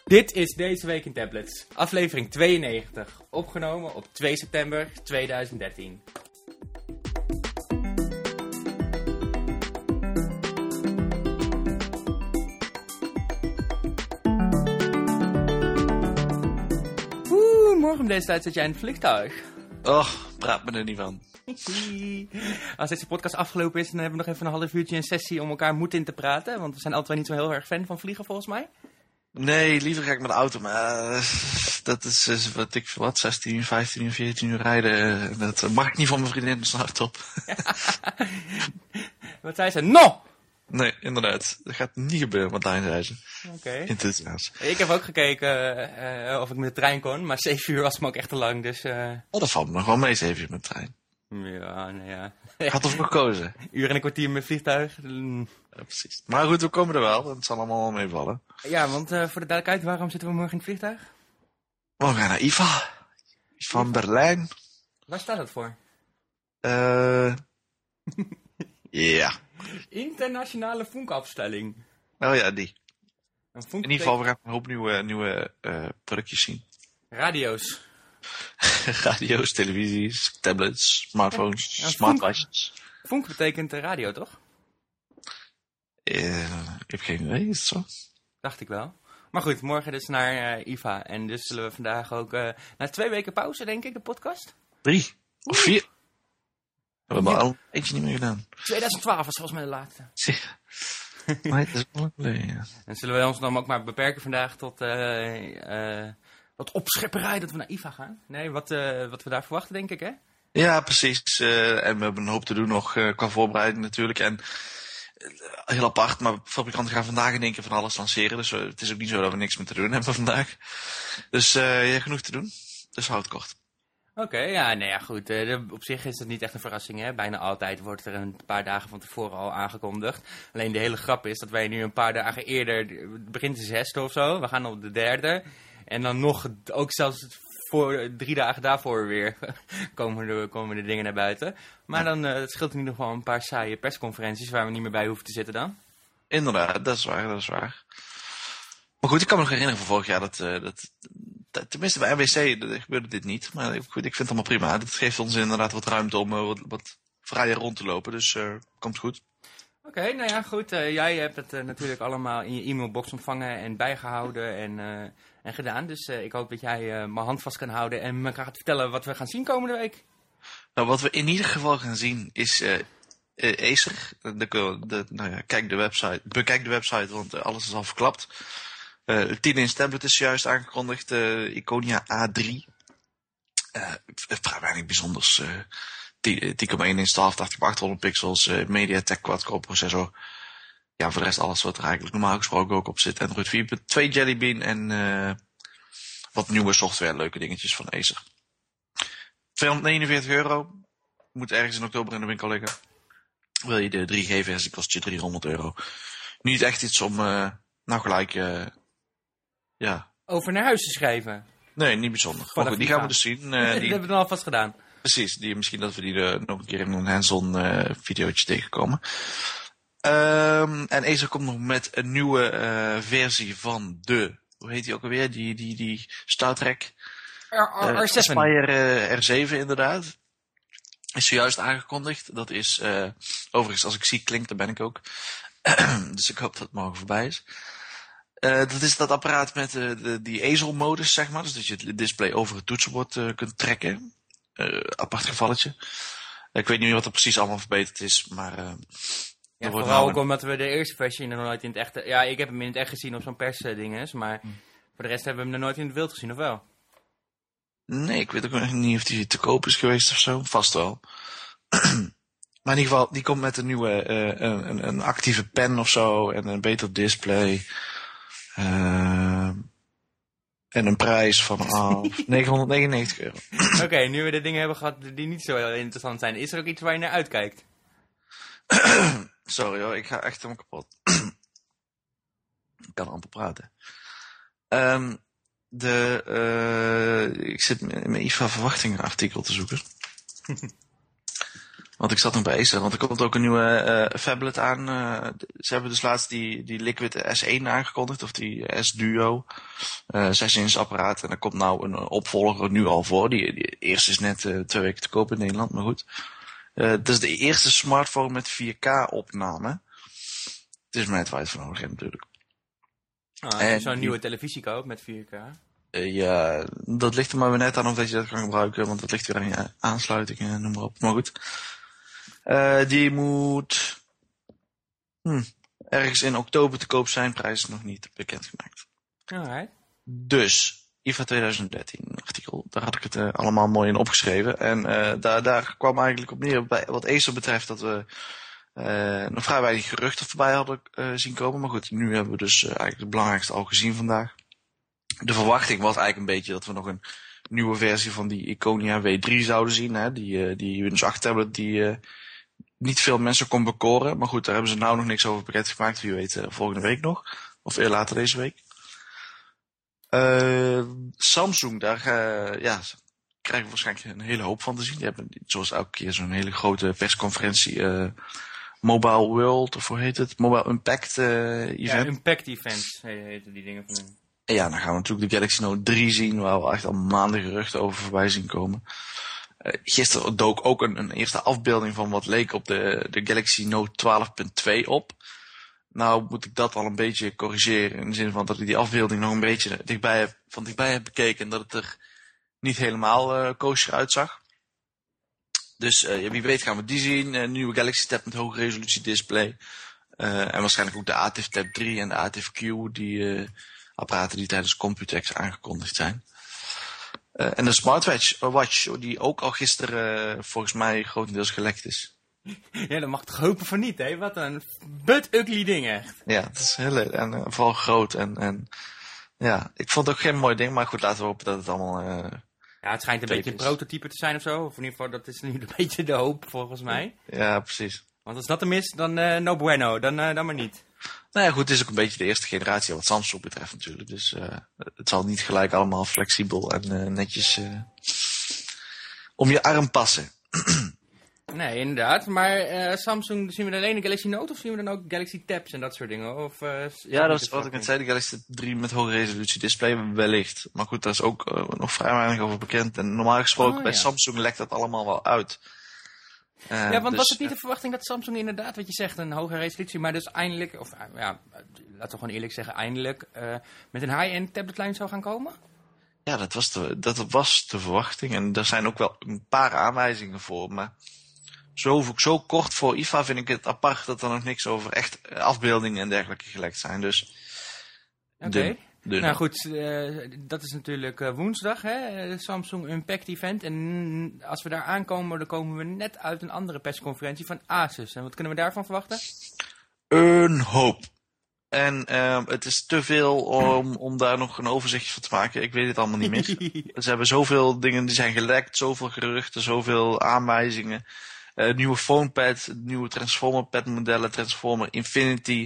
Dit is Deze Week in Tablets, aflevering 92, opgenomen op 2 september 2013. Morgen om deze tijd zit jij in het vliegtuig. Och, praat me er niet van. Als deze podcast afgelopen is, dan hebben we nog even een half uurtje een sessie om elkaar moed in te praten. Want we zijn altijd niet zo heel erg fan van vliegen, volgens mij. Nee, liever ga ik met de auto, maar dat is wat 16 uur, 15 uur, 14 uur rijden. Dat mag ik niet van mijn vriendin, snart op. Wat zei ze? No! Nee, inderdaad. Dat gaat niet gebeuren, Martijn, zei ze. Oké. Enthousiast. Ik heb ook gekeken of ik met de trein kon, maar 7 uur was me ook echt te lang, dus... Oh, dat valt me nog wel mee, 7 uur met de trein. Ja, nou ja. Ik had ervoor gekozen. Uur en een kwartier met vliegtuig. Ja, precies. Maar goed, we komen er wel. Het zal allemaal wel meevallen. Ja, want voor de duidelijkheid, waarom zitten we morgen in het vliegtuig? We gaan naar IFA. Van Berlijn. Waar staat dat voor? Ja. Internationale funkafstelling. Oh ja, die. Een In ieder geval, we gaan een hoop nieuwe productjes zien. Radio's. Radio's, televisies, tablets, smartphones, Ja, smartwatches. Funk betekent radio, toch? Ik heb geen idee, is het zo? Dacht ik wel. Maar goed, morgen dus naar IFA. En dus zullen we vandaag ook... na 2 weken pauze, denk ik, de podcast. 3 of 4. We hebben al eentje niet meer gedaan. 2012 was volgens mij de laatste. Zie. Maar het is wel leuk, ja. En zullen we ons dan ook maar beperken vandaag tot wat opschepperij dat we naar IFA gaan? Nee, wat we daar verwachten, denk ik, hè? Ja, precies. En we hebben een hoop te doen nog qua voorbereiding natuurlijk. En heel apart, maar fabrikanten gaan vandaag in één keer van alles lanceren. Dus het is ook niet zo dat we niks meer te doen hebben vandaag. Dus genoeg te doen. Dus houd het kort. Oké, ja, nee, ja, goed. Op zich is het niet echt een verrassing, hè. Bijna altijd wordt er een paar dagen van tevoren al aangekondigd. Alleen de hele grap is dat wij nu een paar dagen eerder... Het begint de 6e of zo. We gaan op de 3e. En dan nog, ook zelfs voor 3 dagen daarvoor weer komen de dingen naar buiten. Maar dan het scheelt in ieder geval een paar saaie persconferenties waar we niet meer bij hoeven te zitten dan. Inderdaad, dat is waar. Maar goed, ik kan me nog herinneren van vorig jaar dat tenminste bij NWC gebeurde dit niet. Maar goed, ik vind het allemaal prima. Dit geeft ons inderdaad wat ruimte om wat vrijer rond te lopen. Dus komt goed. Oké, nou ja, goed. Jij hebt het natuurlijk allemaal in je e-mailbox ontvangen en bijgehouden en gedaan. Dus ik hoop dat jij mijn hand vast kan houden en me gaat vertellen wat we gaan zien komende week. Nou, wat we in ieder geval gaan zien is Acer. Bekijk de website, want alles is al verklapt. 10-inch tablet is juist aangekondigd. Iconia A3. Vrij weinig bijzonders. 10,1 inch 1280 x 800 pixels. MediaTek quad-core processor. Ja, voor de rest alles wat er eigenlijk normaal gesproken ook op zit. Android 4.2 Jelly Bean en wat nieuwe software. Leuke dingetjes van Acer. €249. Moet ergens in oktober in de winkel liggen. Wil je de 3G-versie, kost je €300. Niet echt iets om nou gelijk... ja. Over naar huis te schrijven. Nee, niet bijzonder. Maar goed, die gaan we dus zien. Dat hebben we dan alvast gedaan. Precies, misschien dat we die nog een keer in een hands-on videootje tegenkomen. En Acer komt nog met een nieuwe versie van de... Hoe heet die ook alweer? Die Star Trek... R7. Aspire R7 inderdaad. Is zojuist aangekondigd. Dat is... overigens, als ik zie klinkt, dan ben ik ook. Dus ik hoop dat het morgen voorbij is. Dat is dat apparaat met die ezelmodus, zeg maar. Dus dat je het display over het toetsenbord kunt trekken. Apart gevalletje. Ik weet niet meer wat er precies allemaal verbeterd is, maar... ja, vooral ook omdat we de eerste versie nog nooit in het echt... Ja, ik heb hem in het echt gezien op zo'n persdinges, maar voor de rest hebben we hem nog nooit in het wild gezien, of wel? Nee, ik weet ook niet of die te koop is geweest of zo. Vast wel. Maar in ieder geval, die komt met een nieuwe een actieve pen of zo en een beter display. En een prijs van €999. Oké, nu we de dingen hebben gehad die niet zo heel interessant zijn, is er ook iets waar je naar uitkijkt? Sorry hoor, ik ga echt helemaal kapot. Ik kan amper praten. Ik zit in mijn IFA verwachtingen artikel te zoeken. Want ik zat nog bij Acer, want er komt ook een nieuwe phablet aan. Ze hebben dus laatst die Liquid S1 aangekondigd, of die S-Duo. 6-inch apparaat. En er komt nou een opvolger nu al voor. Die eerste is net 2 weken te koop in Nederland, maar goed. Het is de eerste smartphone met 4K-opname. Het is mij het wijd voor nodig natuurlijk. Als je zo'n nieuwe televisie koopt met 4K. Ja, dat ligt er maar weer net aan of dat je dat kan gebruiken. Want dat ligt weer aan je aansluiting en noem maar op. Maar goed. Die moet ergens in oktober te koop zijn. Prijs is nog niet bekendgemaakt. Alright. Dus, IFA 2013 artikel. Daar had ik het allemaal mooi in opgeschreven. En daar kwam eigenlijk op neer, bij wat Acer betreft, dat we nog vrij weinig geruchten voorbij hadden zien komen. Maar goed, nu hebben we dus eigenlijk het belangrijkste al gezien vandaag. De verwachting was eigenlijk een beetje dat we nog een nieuwe versie van die Iconia W3 zouden zien. Hè? Die Windows 8 tablet die niet veel mensen kon bekoren. Maar goed, daar hebben ze nou nog niks over bekendgemaakt. Wie weet volgende week nog. Of eerder later deze week. Samsung, daar krijgen we waarschijnlijk een hele hoop van te zien. Die hebben zoals elke keer zo'n hele grote persconferentie. Mobile World, of hoe heet het? Mobile Impact Event. Ja, Impact Events heten die dingen van hen. En ja, dan gaan we natuurlijk de Galaxy Note 3 zien, waar we echt al maanden geruchten over voorbij zien komen. Gisteren dook ook een eerste afbeelding van wat leek op de Galaxy Note 12.2 op. Nou moet ik dat al een beetje corrigeren, in de zin van dat ik die afbeelding nog een beetje van dichtbij heb bekeken en dat het er niet helemaal kosher uitzag. Dus wie weet gaan we die zien. Een nieuwe Galaxy Tab met hoge resolutie display. En waarschijnlijk ook de ATIF Tab 3 en de ATIF Q, die apparaten die tijdens Computex aangekondigd zijn. En de Smartwatch, die ook al gisteren volgens mij grotendeels gelekt is. Ja, dat mag toch hopen van niet, hè? Wat een but-ugly ding, echt. Ja, het is heel leuk. En vooral groot. En ja, ik vond het ook geen mooi ding, maar goed, laten we hopen dat het allemaal ja, het schijnt een beetje een prototype te zijn of zo. Of in ieder geval, dat is nu een beetje de hoop, volgens mij. Ja, precies. Want als dat hem is, dan no bueno. Dan maar niet. Nou ja, goed, het is ook een beetje de eerste generatie wat Samsung betreft natuurlijk. Dus het zal niet gelijk allemaal flexibel en netjes om je arm passen. Nee, inderdaad. Maar Samsung, zien we dan alleen de Galaxy Note of zien we dan ook Galaxy Tabs en dat soort dingen? Of, ja, dat is wat ik net zei, de Galaxy 3 met hoge resolutie display wellicht. Maar goed, daar is ook nog vrij weinig over bekend. En normaal gesproken bij Samsung lekt dat allemaal wel uit. Ja, want dus, was het niet de verwachting dat Samsung inderdaad, wat je zegt, een hoge resolutie, maar dus eindelijk, of ja, laten we gewoon eerlijk zeggen, eindelijk met een high-end tabletlijn zou gaan komen? Ja, dat was de verwachting. En er zijn ook wel een paar aanwijzingen voor, maar zo kort voor IFA vind ik het apart dat er nog niks over echt afbeeldingen en dergelijke gelekt zijn. Dus Oké. Nou goed, dat is natuurlijk woensdag, hè? Samsung Impact Event. En als we daar aankomen, dan komen we net uit een andere persconferentie van Asus. En wat kunnen we daarvan verwachten? Een hoop. En het is te veel om daar nog een overzichtje van te maken. Ik weet het allemaal niet meer. Ze hebben zoveel dingen die zijn gelekt, zoveel geruchten, zoveel aanwijzingen. Nieuwe PhonePad, nieuwe Transformer Pad modellen, Transformer Infinity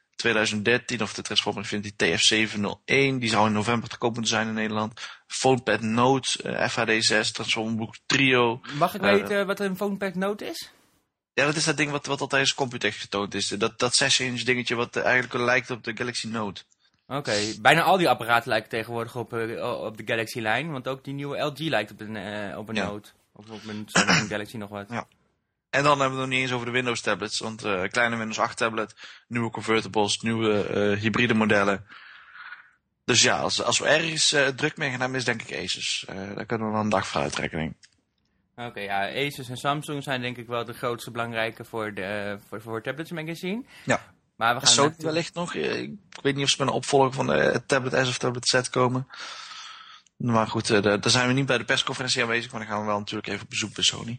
2013 of de Transformer Infinity TF701. Die zou in november te koop moeten zijn in Nederland. PhonePad Note, FHD6, Transformer Book Trio. Mag ik weten wat een PhonePad Note is? Ja, dat is dat ding wat al tijdens Computex getoond is. Dat 6-inch dingetje wat eigenlijk lijkt op de Galaxy Note. Oké, bijna al die apparaten lijken tegenwoordig op de Galaxy-lijn. Want ook die nieuwe LG lijkt op een Note. Of op een Galaxy nog wat. Ja. En dan hebben we het nog niet eens over de Windows tablets. Want kleine Windows 8 tablet, nieuwe convertibles, nieuwe hybride modellen. Dus ja, als we ergens druk mee gaan hebben, is denk ik Asus. Daar kunnen we wel een dag voor uittrekken, denk ik. Oké, ja, Asus en Samsung zijn denk ik wel de grootste belangrijke voor tablets magazine. Ja, maar we gaan Sony wellicht nog. Ik weet niet of ze met een opvolger van de Tablet S of Tablet Z komen. Maar goed, daar zijn we niet bij de persconferentie aanwezig, maar dan gaan we wel natuurlijk even op bezoek bij Sony.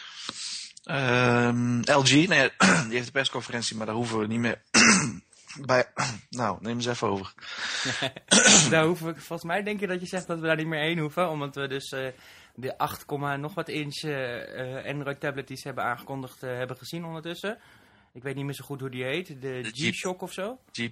LG, nee, die heeft de persconferentie, maar daar hoeven we niet meer bij. Nou, neem eens even over. Daar hoeven we, volgens mij denk je dat je zegt dat we daar niet meer heen hoeven, omdat we dus de 8, nog wat inch Android tablet die ze hebben aangekondigd hebben gezien ondertussen. Ik weet niet meer zo goed hoe die heet. De G-Shock of zo? De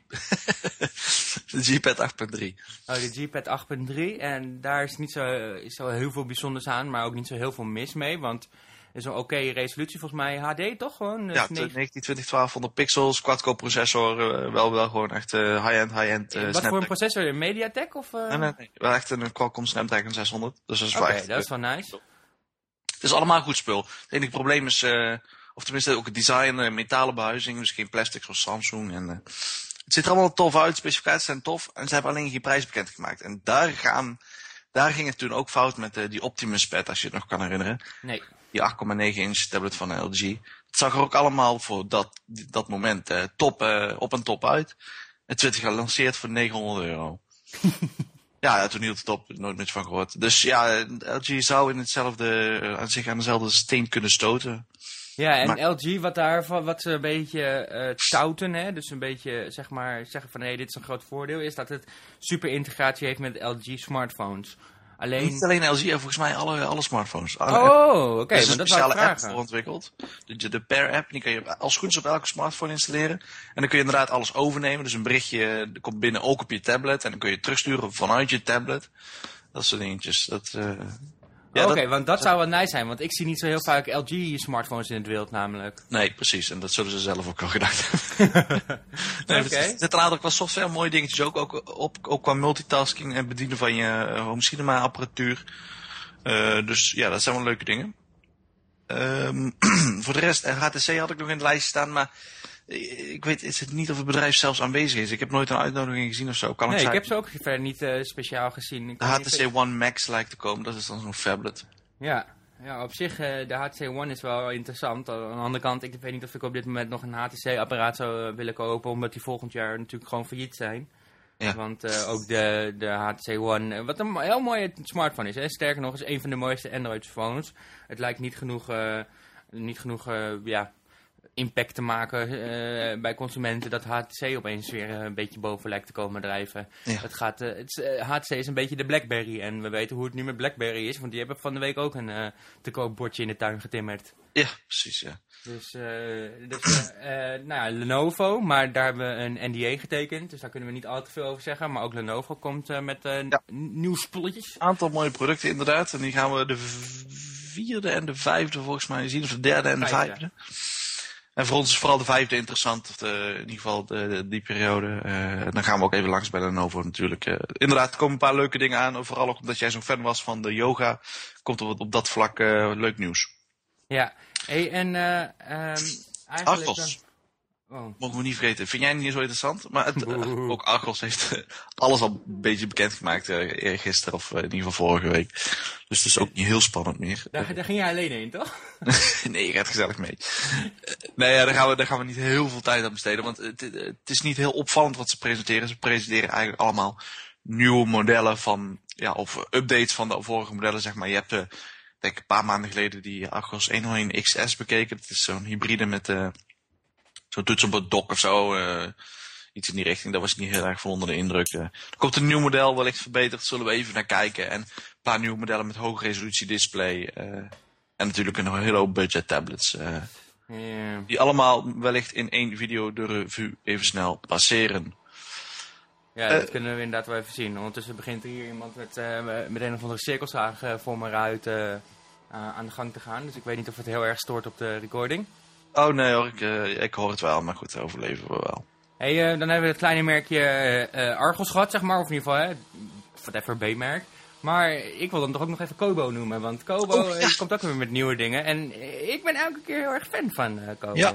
G-Pad 8.3. Oh, de G-Pad 8.3. En daar is niet zo heel veel bijzonders aan, maar ook niet zo heel veel mis mee. Want is een oké resolutie volgens mij. HD toch gewoon? Dus Ja, 1920 1200 pixels, quad-core processor, wel gewoon echt high-end wat voor een processor? Een MediaTek? Of, Nee. Wel echt een Qualcomm Snapdragon 600. Dus dat is wel echt... dat is wel nice. Het is allemaal goed spul. Het enige probleem is, of tenminste ook het design, metalen behuizing, dus geen plastic zoals Samsung. En, het ziet er allemaal tof uit, specificaties zijn tof, en ze hebben alleen geen prijs bekendgemaakt. En daar ging het toen ook fout met die Optimus Pad, als je het nog kan herinneren. Nee. Die 8,9 inch tablet van LG. Het zag er ook allemaal voor dat moment op en top uit. Het werd gelanceerd voor €900. Ja, toen hield het op, nooit meer van gehoord. Dus ja, LG zou in hetzelfde, zich aan dezelfde steen kunnen stoten. Ja, en LG, wat ze een beetje stouten, hè, dus een beetje zeggen van dit is een groot voordeel, is dat het super integratie heeft met LG smartphones. Niet alleen LG, volgens mij alle smartphones. Oké, maar dat is een speciale app vragen. voor ontwikkeld. De Pair app, die kan je als goed is op elke smartphone installeren. En dan kun je inderdaad alles overnemen. Dus een berichtje komt binnen ook op je tablet. En dan kun je het terugsturen vanuit je tablet. Dat soort dingetjes. Want dat zou wel nice zijn. Want ik zie niet zo heel vaak LG-smartphones in het wild namelijk. Nee, precies. En dat zullen ze zelf ook al gedacht hebben. Er zitten een aantal qua software mooie dingetjes ook qua multitasking en bedienen van je home cinema apparatuur. Dus ja, dat zijn wel leuke dingen. Voor de rest, HTC had ik nog in de lijst staan, maar ik weet het niet of het bedrijf zelfs aanwezig is. Ik heb nooit een uitnodiging gezien of zo. Ik heb ze ook verder niet speciaal gezien. De HTC One Max lijkt te komen, dat is dan zo'n phablet. Ja, op zich, de HTC One is wel interessant. Aan de andere kant, ik weet niet of ik op dit moment nog een HTC-apparaat zou willen kopen, omdat die volgend jaar natuurlijk gewoon failliet zijn. Ja. Want ook de HTC One, wat een heel mooie smartphone is. Hè? Sterker nog, is een van de mooiste Android-phones. Het lijkt niet genoeg impact te maken bij consumenten dat HTC opeens weer een beetje boven lijkt te komen drijven. Ja. HTC is een beetje de BlackBerry en we weten hoe het nu met BlackBerry is, want die hebben van de week ook een te koop bordje in de tuin getimmerd. Ja, precies, ja. Dus Lenovo, maar daar hebben we een NDA getekend, dus daar kunnen we niet al te veel over zeggen, maar ook Lenovo komt met nieuw spulletjes. Een aantal mooie producten inderdaad, en die gaan we de 4e en de 5e volgens mij zien, of de 3e en de 5e. En voor ons is vooral de 5e interessant, of in ieder geval die periode. Dan gaan we ook even langs bij Lenovo natuurlijk. Inderdaad, er komen een paar leuke dingen aan. Vooral ook omdat jij zo'n fan was van de yoga, komt er op dat vlak leuk nieuws. Ja, en eigenlijk Argos. Mogen we niet vergeten. Vind jij niet zo interessant? Maar ook Argos heeft alles al een beetje bekendgemaakt eergisteren of in ieder geval vorige week. Dus het is ook niet heel spannend meer. Daar ging jij alleen heen, toch? Nee, je gaat gezellig mee. Daar gaan we niet heel veel tijd aan besteden. Want het is niet heel opvallend wat ze presenteren. Ze presenteren eigenlijk allemaal nieuwe modellen of updates van de vorige modellen, zeg maar. Je hebt denk een paar maanden geleden die Argos 101 XS bekeken. Dat is zo'n hybride met zo'n toetsenbord dock of zo. Iets in die richting. Daar was ik niet heel erg van onder de indruk. Er komt een nieuw model, wellicht verbeterd. Zullen we even naar kijken. En een paar nieuwe modellen met hoge resolutie display. En natuurlijk een hele hoop budget tablets. Die allemaal wellicht in één video de revue even snel passeren. Ja, dat kunnen we inderdaad wel even zien. Ondertussen begint er hier iemand met een of andere cirkelzaag voor me uit aan de gang te gaan. Dus ik weet niet of het heel erg stoort op de recording. Oh nee hoor, ik hoor het wel. Maar goed, overleven we wel. Hey, dan hebben we het kleine merkje Argos gehad, zeg maar. Of in ieder geval, whatever B-merk. Maar ik wil dan toch ook nog even Kobo noemen. Want Kobo komt ook weer met nieuwe dingen. En ik ben elke keer heel erg fan van Kobo. Ja.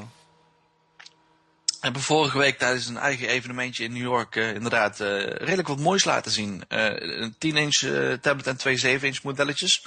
We hebben vorige week tijdens een eigen evenementje in New York inderdaad redelijk wat moois laten zien. Een 10-inch tablet en 2 7-inch modelletjes.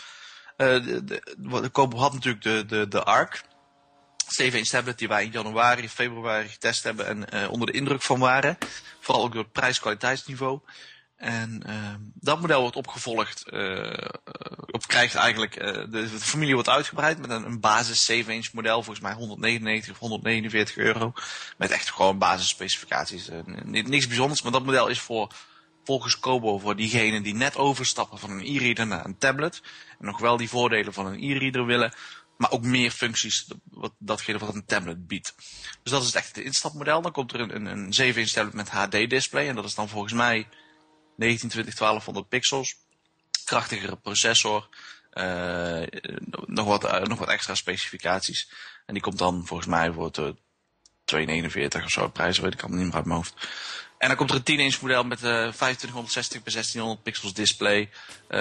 De Kobo had natuurlijk de Arc. 7-inch tablet die wij in januari, februari getest hebben en onder de indruk van waren. Vooral ook door het prijs-kwaliteitsniveau. En dat model wordt opgevolgd, krijgt eigenlijk, de familie wordt uitgebreid met een basis 7-inch model, volgens mij 199 of 149 euro. Met echt gewoon basisspecificaties. Niks bijzonders, maar dat model is volgens Kobo voor diegenen die net overstappen van een e-reader naar een tablet. En nog wel die voordelen van een e-reader willen, maar ook meer functies, datgene wat een tablet biedt. Dus dat is echt het instapmodel. Dan komt er een 7-inch tablet met HD-display en dat is dan volgens mij 1920 1200 pixels, krachtigere processor, Nog wat extra specificaties. En die komt dan volgens mij voor het 249 of zo. De prijs weet ik allemaal niet meer uit mijn hoofd. En dan komt er een 10-inch model met 2560 bij 1600 pixels display.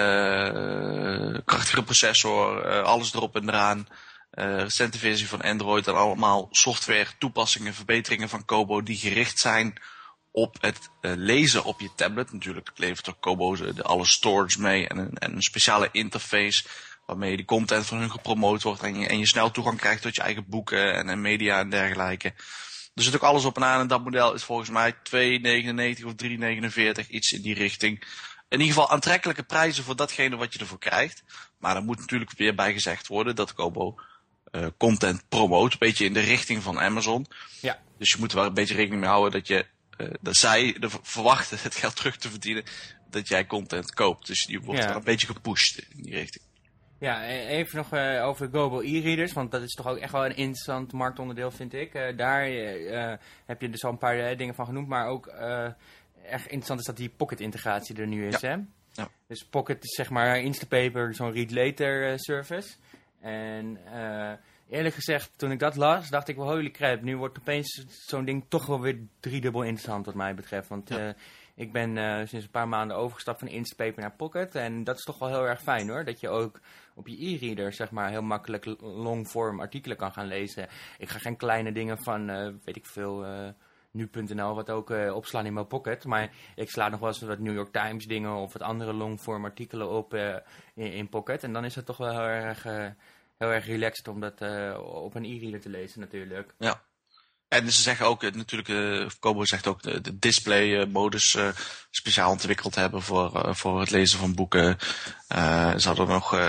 Krachtige processor. Alles erop en eraan. Recente versie van Android. En allemaal software toepassingen, verbeteringen van Kobo die gericht zijn op het lezen op je tablet. Natuurlijk levert er Kobo alle storage mee en een speciale interface waarmee die content van hun gepromoot wordt en je snel toegang krijgt tot je eigen boeken en media en dergelijke. Er zit ook alles op en aan en dat model is volgens mij 2,99 of 3,49, iets in die richting. In ieder geval aantrekkelijke prijzen voor datgene wat je ervoor krijgt. Maar er moet natuurlijk weer bij gezegd worden dat Kobo content promoot, een beetje in de richting van Amazon. Ja. Dus je moet er wel een beetje rekening mee houden dat zij verwachten het geld terug te verdienen dat jij content koopt. Dus die wordt wel een beetje gepusht in die richting. Ja, even nog over Kobo e-readers, want dat is toch ook echt wel een interessant marktonderdeel, vind ik. Daar heb je dus al een paar dingen van genoemd, maar ook erg interessant is dat die Pocket-integratie er nu is, hè? Ja. Dus Pocket is zeg maar Instapaper, zo'n read-later service. En eerlijk gezegd, toen ik dat las, dacht ik wel, holy crap, nu wordt opeens zo'n ding toch wel weer driedubbel interessant wat mij betreft. Want ik ben sinds een paar maanden overgestapt van Instapaper naar Pocket. En dat is toch wel heel erg fijn hoor, dat je ook op je e-reader zeg maar heel makkelijk longform artikelen kan gaan lezen. Ik ga geen kleine dingen van, weet ik veel, nu.nl wat ook opslaan in mijn Pocket. Maar ik sla nog wel eens wat New York Times dingen of wat andere longform artikelen op in Pocket. En dan is het toch wel heel erg relaxed om dat op een e-reader te lezen natuurlijk. Ja. En ze zeggen ook natuurlijk, Kobo zegt ook de display modus speciaal ontwikkeld hebben voor het lezen van boeken. Ze hadden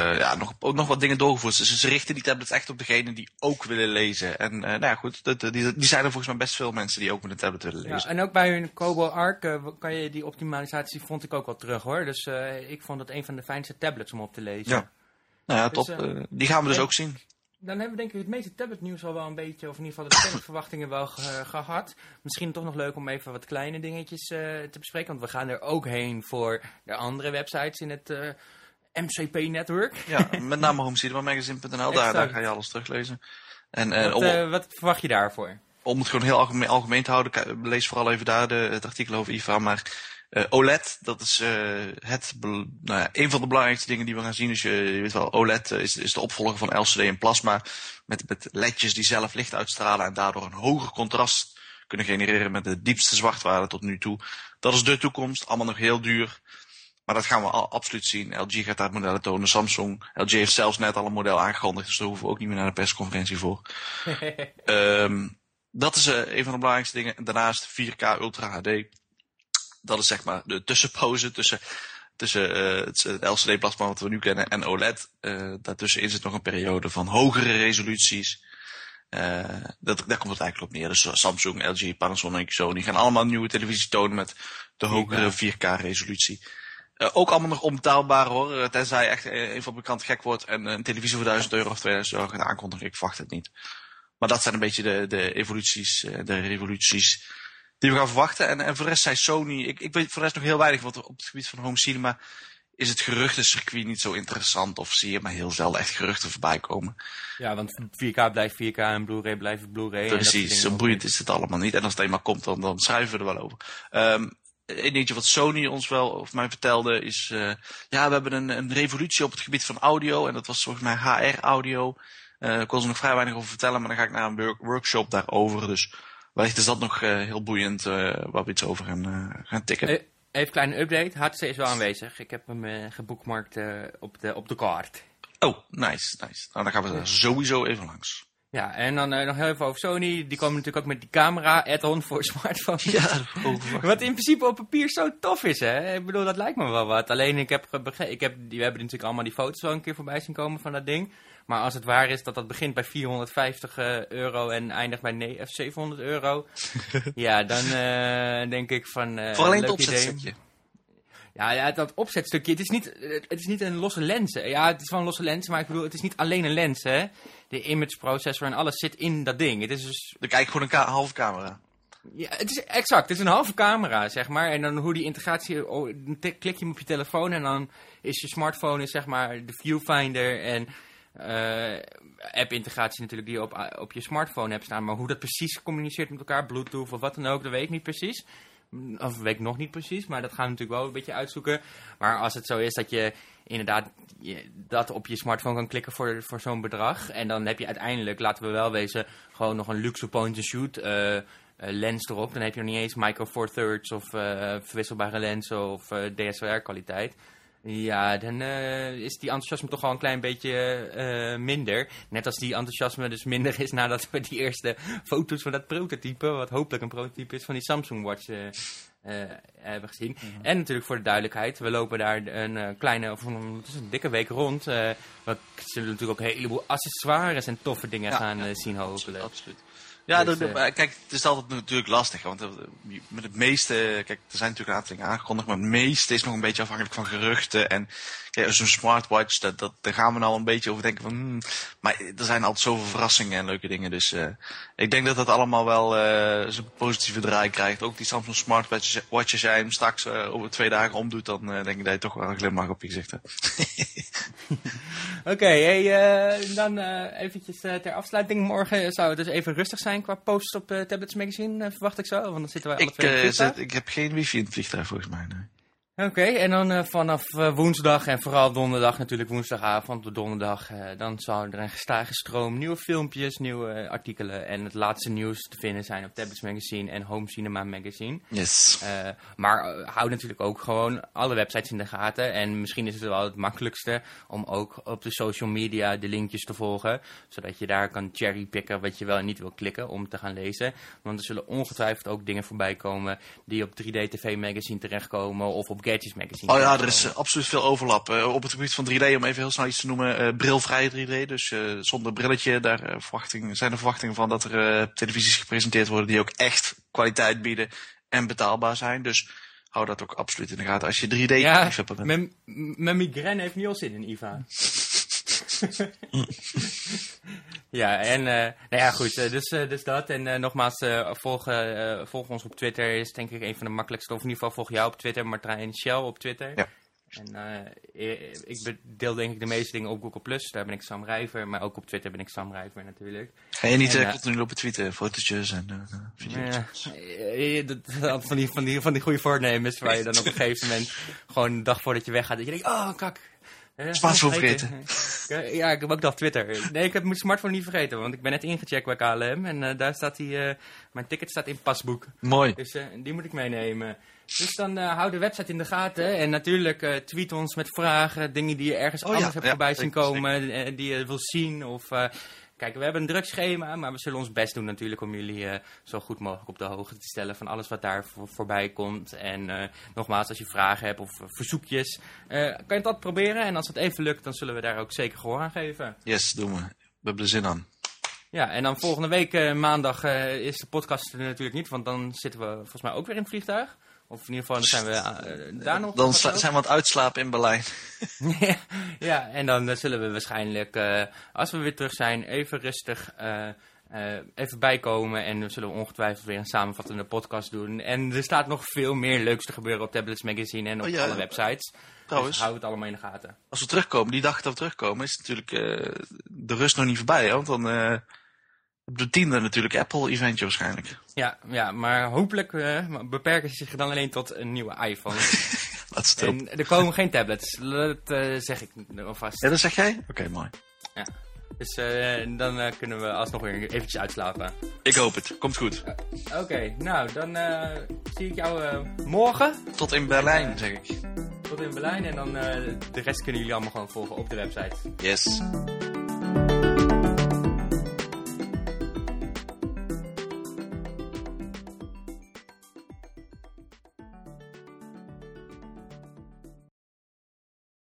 nog wat dingen doorgevoerd. Ze richten die tablets echt op degenen die ook willen lezen. En nou ja, goed, die zijn er volgens mij best veel mensen die ook met een tablet willen lezen. Ja, en ook bij hun Kobo Arc kan je die optimalisatie vond ik ook wel terug hoor. Dus ik vond dat een van de fijnste tablets om op te lezen. Ja. Nou ja, top. Dus, die gaan we dus ook zien. Dan hebben we denk ik het meeste tabletnieuws al wel een beetje, of in ieder geval de tabletverwachtingen wel gehad. Misschien toch nog leuk om even wat kleine dingetjes te bespreken, want we gaan er ook heen voor de andere websites in het MCP-network. Ja, met name homecinema-magazine.nl, daar ga je alles teruglezen. Wat verwacht je daarvoor? Om het gewoon heel algemeen te houden, lees vooral even daar het artikel over IFA, maar OLED, dat is een van de belangrijkste dingen die we gaan zien. Dus je weet wel, OLED is de opvolger van LCD en plasma. Met ledjes die zelf licht uitstralen en daardoor een hoger contrast kunnen genereren met de diepste zwartwaarde tot nu toe. Dat is de toekomst, allemaal nog heel duur. Maar dat gaan we absoluut zien. LG gaat daar modellen tonen, Samsung. LG heeft zelfs net al een model aangekondigd, dus daar hoeven we ook niet meer naar de persconferentie voor. Dat is een van de belangrijkste dingen. En daarnaast 4K Ultra HD. Dat is zeg maar de tussenpauze tussen het LCD-plasma wat we nu kennen en OLED. Daartussenin zit nog een periode van hogere resoluties. Daar komt het eigenlijk op neer. Dus Samsung, LG, Panasonic, Sony gaan allemaal nieuwe televisie tonen met de hogere 4K-resolutie. Ook allemaal nog onbetaalbaar hoor. Tenzij echt een van de bekant gek wordt en een televisie voor €1000 of €2000 gaat aankondigen. Ik verwacht het niet. Maar dat zijn een beetje de evoluties, de revoluties die we gaan verwachten. En voor de rest zei Sony, ik weet voor de rest nog heel weinig, want op het gebied van home cinema is het geruchtencircuit niet zo interessant. Of zie je maar heel zelden echt geruchten voorbij komen. Ja, want 4K blijft 4K en Blu-ray blijft Blu-ray. Precies, zo boeiend is het allemaal niet. En als het eenmaal komt, dan schrijven we er wel over. Een dingetje wat Sony ons wel, of mij vertelde, is we hebben een revolutie op het gebied van audio. En dat was volgens mij HR-audio. Ik kon er nog vrij weinig over vertellen, maar dan ga ik naar een workshop daarover. Dus wellicht is dat nog heel boeiend waar we iets over gaan tikken. Even een kleine update. HTC is wel aanwezig. Ik heb hem geboekmarkt op de kaart. Oh, nice. Nou, dan gaan we er sowieso even langs. Ja, en dan nog heel even over Sony. Die komen natuurlijk ook met die camera add-on voor smartphones. Ja, wat in principe op papier zo tof is, hè. Ik bedoel, dat lijkt me wel wat. Alleen, we hebben natuurlijk allemaal die foto's wel een keer voorbij zien komen van dat ding. Maar als het waar is dat begint bij €450 en eindigt bij €700. Ja, dan denk ik van... Voor alleen het opzetstukje. Ja, dat opzetstukje. Het is niet een losse lens. Hè. Ja, het is wel een losse lens, maar ik bedoel, het is niet alleen een lens, hè. De image processor en alles zit in dat ding. Het is dus... Dan kijk ik gewoon een halve camera. Ja, het is exact. Het is een halve camera, zeg maar. En dan hoe die integratie... dan klik je hem op je telefoon en dan is je smartphone zeg maar de viewfinder en app-integratie natuurlijk die je op je smartphone hebt staan. Maar hoe dat precies communiceert met elkaar, Bluetooth of wat dan ook, dat weet ik niet precies. Of weet ik nog niet precies, maar dat gaan we natuurlijk wel een beetje uitzoeken. Maar als het zo is dat je inderdaad dat op je smartphone kan klikken voor zo'n bedrag. En dan heb je uiteindelijk, laten we wel wezen, gewoon nog een luxe point-and-shoot lens erop. Dan heb je nog niet eens micro four thirds of verwisselbare lenzen of DSLR-kwaliteit. Ja, dan is die enthousiasme toch al een klein beetje minder. Net als die enthousiasme dus minder is nadat we die eerste foto's van dat prototype, wat hopelijk een prototype is, van die Samsung Watch hebben gezien. Mm-hmm. En natuurlijk voor de duidelijkheid, we lopen daar een kleine, of een dikke week rond. We zullen natuurlijk ook een heleboel accessoires en toffe dingen gaan zien hopelijk. Absoluut. Ja, dus, kijk, het is altijd natuurlijk lastig, want met het meeste, kijk, er zijn natuurlijk een aantal dingen aangekondigd, maar het meeste is nog een beetje afhankelijk van geruchten. En kijk, zo'n smartwatch, daar gaan we nou een beetje over denken van, maar er zijn altijd zoveel verrassingen en leuke dingen, dus ik denk dat dat allemaal wel zijn positieve draai krijgt. Ook die Samsung smartwatches, als jij hem straks over 2 dagen omdoet, dan denk ik dat je toch wel een glimlach op je gezicht hebt. Oké, dan eventjes ter afsluiting. Morgen zou het dus even rustig zijn qua posts op Tablets Magazine, verwacht ik zo. Want dan zitten wij alle twee ik heb geen wifi in het vliegtuig volgens mij. Nee. Oké, en dan vanaf woensdag en vooral donderdag, natuurlijk woensdagavond, de donderdag, dan zal er een gestage stroom nieuwe filmpjes, nieuwe artikelen en het laatste nieuws te vinden zijn op Tablets Magazine en Home Cinema Magazine. Yes. Maar hou natuurlijk ook gewoon alle websites in de gaten en misschien is het wel het makkelijkste om ook op de social media de linkjes te volgen, zodat je daar kan cherrypicken wat je wel en niet wil klikken om te gaan lezen. Want er zullen ongetwijfeld ook dingen voorbij komen die op 3D TV Magazine terechtkomen of op Gadgets Magazine. Oh ja, er is absoluut veel overlap. Op het gebied van 3D, om even heel snel iets te noemen, brilvrij 3D. Dus zonder brilletje, daar zijn er verwachtingen van dat er televisies gepresenteerd worden die ook echt kwaliteit bieden en betaalbaar zijn. Dus hou dat ook absoluut in de gaten als je 3D liefhebber bent. Mijn migraine heeft niet al zin in, Iva. Ja, en nou ja, goed, dus dat. En nogmaals, volg ons op Twitter is denk ik een van de makkelijkste. Of in ieder geval volg jou op Twitter, Martijn Shell op Twitter. Ja. En ik deel denk ik de meeste dingen op Google+. Daar ben ik Sam Rijver, maar ook op Twitter ben ik Sam Rijver natuurlijk. Ga je niet continu lopen tweeten, fotootjes en video's? Van die goede voornemens waar je dan op een gegeven moment gewoon een dag voordat je weggaat, dat je denkt, oh kak. Smartphone vergeten. Ja, ik heb ook dat Twitter. Nee, ik heb mijn smartphone niet vergeten, want ik ben net ingecheckt bij KLM en daar staat mijn ticket staat in pasboek. Mooi. Dus die moet ik meenemen. Dus dan hou de website in de gaten en natuurlijk tweet ons met vragen, dingen die je ergens anders hebt voorbij zien komen, die je wil zien of... Kijk, we hebben een druk schema, maar we zullen ons best doen natuurlijk om jullie zo goed mogelijk op de hoogte te stellen van alles wat daar voorbij komt. En nogmaals, als je vragen hebt of verzoekjes, kan je het altijd proberen. En als het even lukt, dan zullen we daar ook zeker gehoor aan geven. Yes, doen we. We hebben er zin aan. Ja, en dan volgende week maandag is de podcast er natuurlijk niet, want dan zitten we volgens mij ook weer in het vliegtuig. Of in ieder geval zijn we daar nog... Dan zijn we aan het uitslapen in Berlijn. Ja, en dan zullen we waarschijnlijk, als we weer terug zijn, even rustig even bijkomen. En dan zullen we ongetwijfeld weer een samenvattende podcast doen. En er staat nog veel meer leuks te gebeuren op Tablets Magazine en op alle websites. Trouwens, dus hou het allemaal in de gaten. Als we terugkomen, die dag dat we terugkomen, is natuurlijk de rust nog niet voorbij. Hè? Want dan... Op de 10e natuurlijk Apple-eventje waarschijnlijk. Ja, maar hopelijk beperken ze zich dan alleen tot een nieuwe iPhone. En er komen geen tablets, dat zeg ik alvast. Ja, dat zeg jij? Oké, mooi. Ja, dus dan kunnen we alsnog weer eventjes uitslapen. Ik hoop het, komt goed. Oké, nou dan zie ik jou morgen. Tot in Berlijn, zeg ik. Tot in Berlijn en dan de rest kunnen jullie allemaal gewoon volgen op de website. Yes.